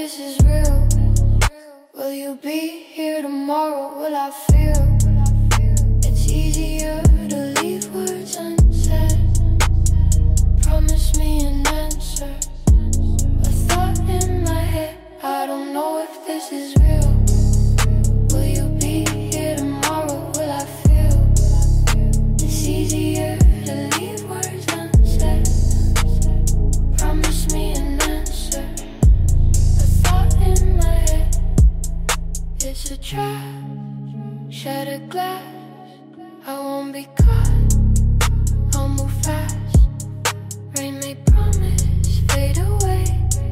this is real. Will you be here tomorrow? Will I feel? It's easier to leave words unsaid. Promise me an answer. A thought in my head. I don't know if this is real. Will you be here tomorrow? Will I feel? It's easier to leave words unsaid. Promise me an answer. A thought in my head. It's a trap. Shattered glass. I won't be caught. I'll move fast. Rain may promise fade away.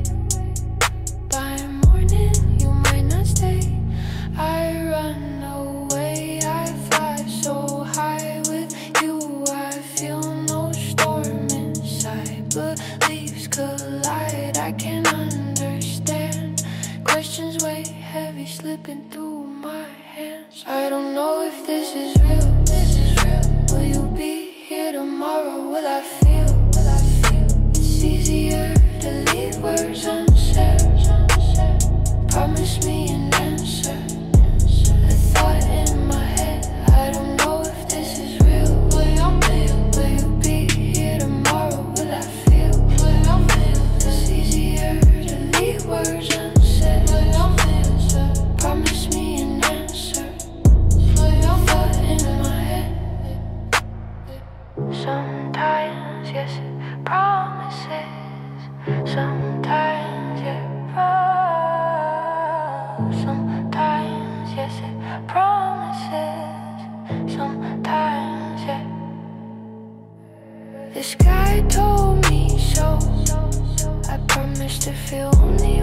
By morning you might not stay. I run away. I fly so high with you. I feel no storm inside, but leaves collide. I can't understand. Questions weigh heavy, slipping through my hands. I don't know if this is real. Will you be here tomorrow? Will I feel? It's easier to leave words unsaid. Promise me an answer. A thought in my head. I don't know if this is real. Will you be here tomorrow? Will I feel? It's easier to leave words unsaid. Promise me an answer. A thought in my head. Sometimes, yes, it promises. Sometimes, yeah, sometimes, yes, it promises. Sometimes, yeah. This guy told me so. I promise to feel only